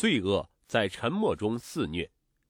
罪恶在沉默中肆虐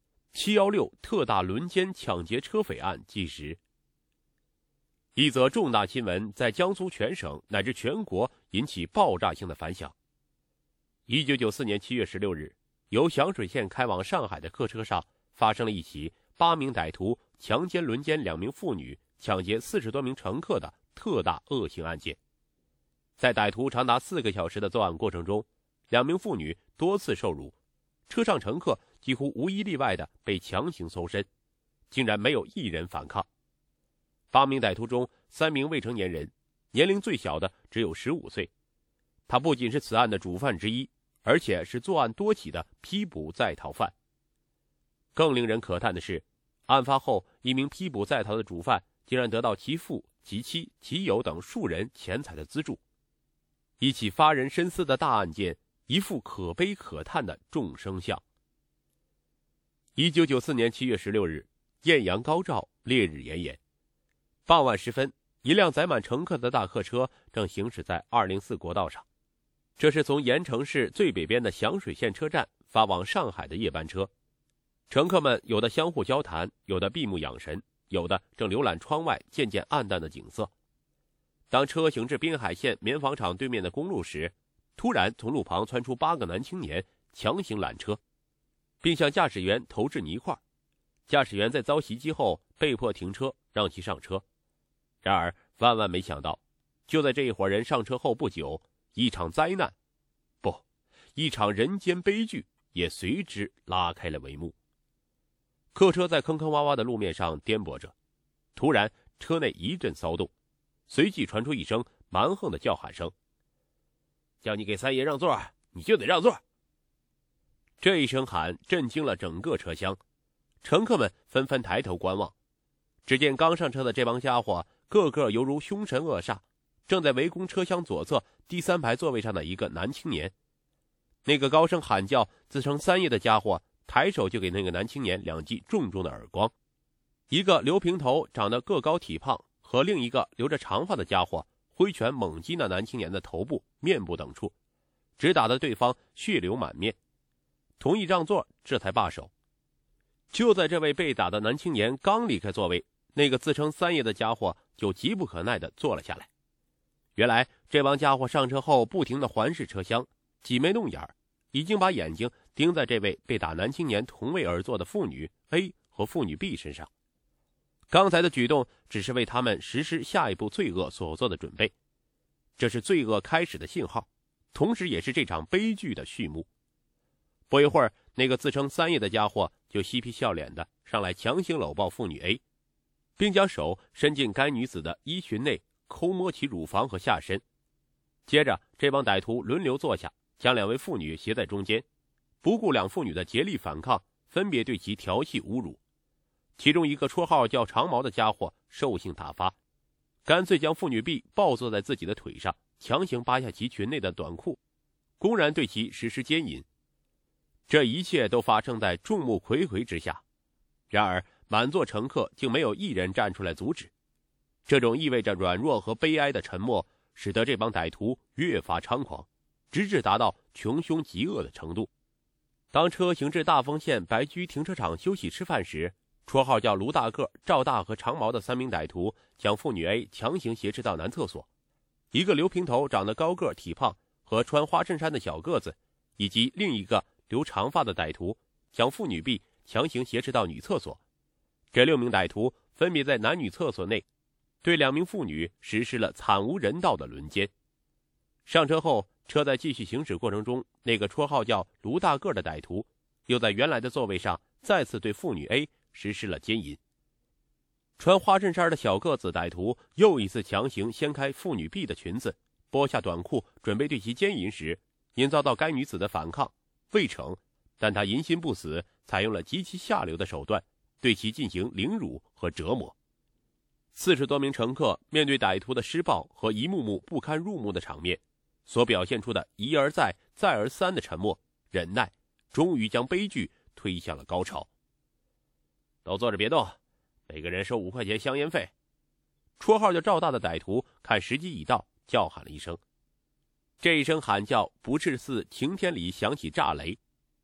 ，716特大轮奸抢劫车匪案纪实。一则重大新闻在江苏全省乃至全国引起爆炸性的反响。1994年7月16日，由响水县开往上海的客车上发生了一起8名歹徒强奸轮奸2名妇女、抢劫40多名乘客的特大恶性案件。在歹徒长达4个小时的作案过程中，2名妇女多次受辱，车上乘客几乎无一例外的被强行搜身，竟然没有一人反抗。8名歹徒中3名未成年人，年龄最小的只有15岁。他不仅是此案的主犯之一，而且是作案多起的批捕在逃犯。更令人可叹的是，案发后一名批捕在逃的主犯竟然得到其父、其妻、其友等数人钱财的资助。一起发人深思的大案件，一副可悲可叹的众生相。1994年7月16日，艳阳高照，烈日炎炎。傍晚时分，一辆载满乘客的大客车正行驶在204国道上。这是从盐城市最北边的响水县车站发往上海的夜班车。乘客们有的相互交谈，有的闭目养神，有的正浏览窗外渐渐暗淡的景色。当车行至滨海县棉纺厂对面的公路时，突然从路旁窜出8个男青年，强行拦车，并向驾驶员投掷泥块。驾驶员在遭袭击后被迫停车，让其上车。然而万万没想到，就在这一伙人上车后不久，一场灾难，不，一场人间悲剧也随之拉开了帷幕。客车在坑坑洼洼的路面上颠簸着，突然车内一阵骚动，随即传出一声蛮横的叫喊声：“叫你给三爷让座，你就得让座！”这一声喊震惊了整个车厢，乘客们纷纷抬头观望。只见刚上车的这帮家伙个个犹如凶神恶煞，正在围攻车厢左侧第3排座位上的一个男青年。那个高声喊叫自称三爷的家伙抬手就给那个男青年2记重重的耳光。一个留平头长得个高体胖和另一个留着长发的家伙挥拳猛击那男青年的头部、面部等处，直打得对方血流满面。同意让座，这才罢手。就在这位被打的男青年刚离开座位，那个自称三爷的家伙就急不可耐地坐了下来。原来这帮家伙上车后不停地环视车厢，挤眉弄眼，已经把眼睛盯在这位被打男青年同位而坐的妇女 A 和妇女 B 身上。刚才的举动只是为他们实施下一步罪恶所做的准备，这是罪恶开始的信号，同时也是这场悲剧的序幕。不一会儿，那个自称三爷的家伙就嬉皮笑脸的上来强行搂抱妇女 A， 并将手伸进该女子的衣裙内抠摸其乳房和下身。接着这帮歹徒轮流坐下，将2位妇女携在中间，不顾2妇女的竭力反抗，分别对其调戏侮辱。其中一个绰号叫长毛的家伙兽性大发，干脆将妇女 B 抱坐在自己的腿上，强行扒下其裙内的短裤，公然对其实施奸淫。这一切都发生在众目睽睽之下，然而满座乘客竟没有一人站出来阻止。这种意味着软弱和悲哀的沉默，使得这帮歹徒越发猖狂，直至达到穷凶极恶的程度。当车行至大丰县白居停车场休息吃饭时，绰号叫卢大个、赵大和长毛的3名歹徒将妇女 A 强行挟持到男厕所。一个留平头长得高个体胖和穿花衬衫的小个子，以及另一个留长发的歹徒将妇女 B 强行挟持到女厕所。这6名歹徒分别在男女厕所内对2名妇女实施了惨无人道的轮奸。上车后，车在继续行驶过程中，那个绰号叫卢大个的歹徒又在原来的座位上再次对妇女 A 实施了奸淫。穿花衬衫的小个子歹徒又一次强行掀开妇女 B 的裙子，剥下短裤准备对其奸淫时，因遭到该女子的反抗未成，但他淫心不死，采用了极其下流的手段对其进行凌辱和折磨。40多名乘客面对歹徒的施暴和一幕幕不堪入目的场面，所表现出的一而再再而三的沉默忍耐，终于将悲剧推向了高潮。都坐着别动，每个人收5块钱香烟费。绰号叫赵大的歹徒看时机已到，叫喊了一声。这一声喊叫不是似晴天里响起炸雷，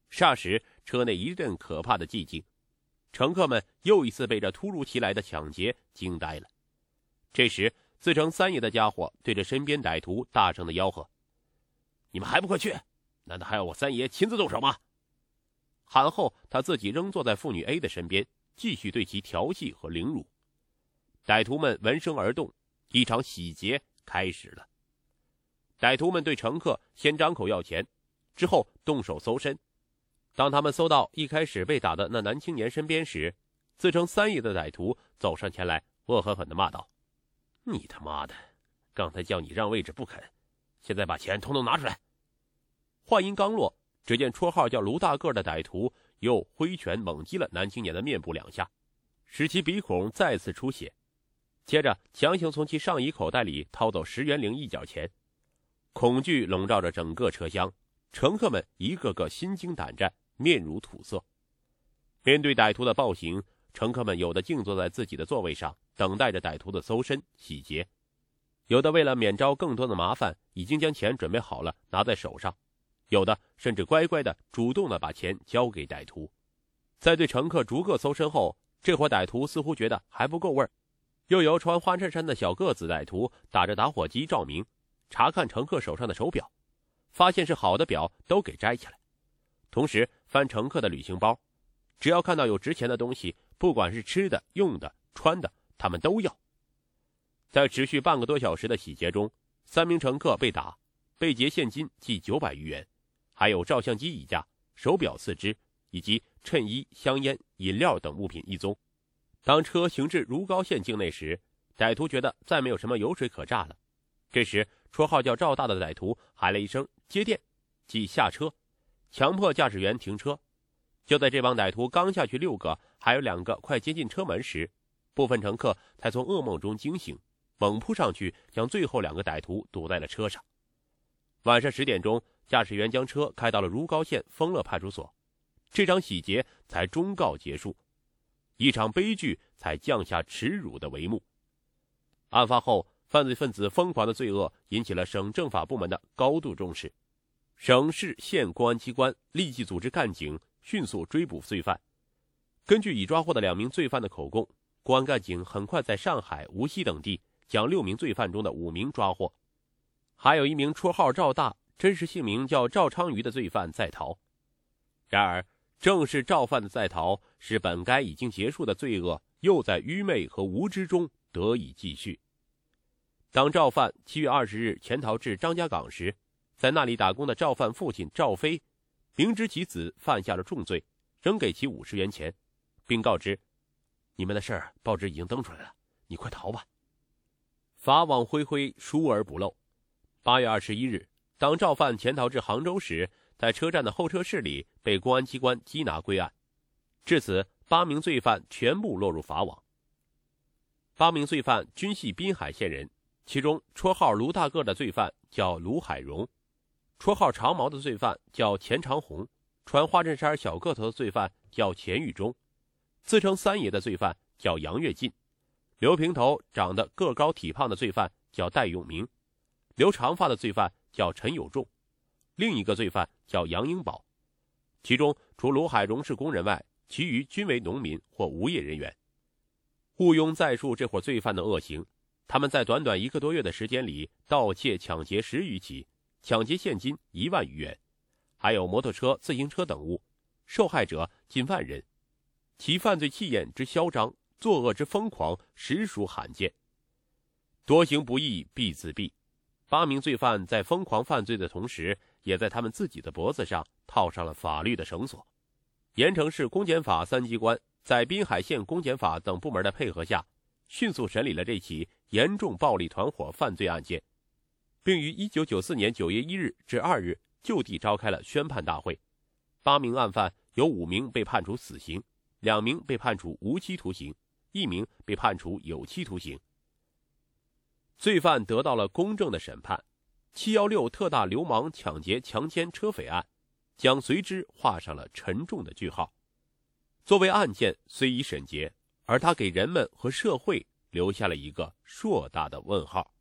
霎时车内一阵可怕的寂静，乘客们又一次被这突如其来的抢劫惊呆了。这时自称三爷的家伙对着身边歹徒大声的吆喝：“你们还不快去？难道还要我三爷亲自动手吗？”喊后他自己仍坐在妇女 A 的身边，继续对其调戏和凌辱。歹徒们闻声而动，一场洗劫开始了。歹徒们对乘客先张口要钱，之后动手搜身。当他们搜到一开始被打的那男青年身边时，自称三爷的歹徒走上前来，恶狠狠地骂道：“你他妈的，刚才叫你让位置不肯，现在把钱统统拿出来！”话音刚落，只见绰号叫卢大个的歹徒又挥拳猛击了男青年的面部2下，使其鼻孔再次出血，接着强行从其上衣口袋里掏走10元零一角钱。恐惧笼罩着整个车厢，乘客们一个个心惊胆战，面如土色。面对歹徒的暴行，乘客们有的静坐在自己的座位上，等待着歹徒的搜身洗劫；有的为了免招更多的麻烦，已经将钱准备好了拿在手上；有的甚至乖乖的主动的把钱交给歹徒。在对乘客逐个搜身后，这伙歹徒似乎觉得还不够味儿，又由穿花衬衫的小个子歹徒打着打火机照明，查看乘客手上的手表，发现是好的表都给摘下来，同时翻乘客的旅行包，只要看到有值钱的东西，不管是吃的、用的、穿的，他们都要。在持续半个多小时的洗劫中，3名乘客被打，被劫现金计900余元，还有照相机1架、手表4只，以及衬衣、香烟、饮料等物品1宗。当车行至如皋县境内时，歹徒觉得再没有什么油水可榨了。这时绰号叫赵大的歹徒喊了一声接电，即下车，强迫驾驶员停车。就在这帮歹徒刚下去6个，还有2个快接近车门时，部分乘客才从噩梦中惊醒，猛扑上去将最后2个歹徒堵在了车上。晚上10点钟，驾驶员将车开到了如皋县丰乐派出所，这场洗劫才终告结束，一场悲剧才降下耻辱的帷幕。案发后，犯罪分子疯狂的罪恶引起了省政法部门的高度重视，省市县公安机关立即组织干警迅速追捕罪犯。根据已抓获的2名罪犯的口供，公安干警很快在上海、无锡等地将6名罪犯中的5名抓获，还有1名绰号赵大、真实姓名叫赵昌瑜的罪犯在逃。然而，正是赵犯的在逃，使本该已经结束的罪恶又在愚昧和无知中得以继续。当赵犯7月20日潜逃至张家港时，在那里打工的赵犯父亲赵飞明知其子犯下了重罪，仍给其50元钱，并告知：“你们的事儿报纸已经登出来了，你快逃吧。”法网恢恢，疏而不漏。8月21日，当赵犯潜逃至杭州时，在车站的候车室里被公安机关缉拿归案。至此，8名罪犯全部落入法网。8名罪犯均系滨海县人，其中绰号卢大个的罪犯叫卢海荣，绰号长毛的罪犯叫钱长红，穿花衬衫小个头的罪犯叫钱玉忠，自称三爷的罪犯叫杨跃进，留平头长得个高体胖的罪犯叫戴永明，留长发的罪犯叫陈有仲，另一个罪犯叫杨英宝。其中除卢海荣是工人外，其余均为农民或无业人员。毋庸再述这伙罪犯的恶行，他们在短短1个多月的时间里盗窃抢劫10余起，抢劫现金1万余元，还有摩托车、自行车等物，受害者近1万人。其犯罪气焰之嚣张，作恶之疯狂，实属罕见。多行不义必自毙，8名罪犯在疯狂犯罪的同时，也在他们自己的脖子上套上了法律的绳索。盐城市公检法3机关在滨海县公检法等部门的配合下，迅速审理了这起严重暴力团伙犯罪案件，并于1994年9月1日至2日就地召开了宣判大会。8名案犯有5名被判处死刑，2名被判处无期徒刑，1名被判处有期徒刑。罪犯得到了公正的审判，716特大流氓抢劫强奸车匪案将随之画上了沉重的句号。作为案件虽已审结，而它给人们和社会留下了一个硕大的问号。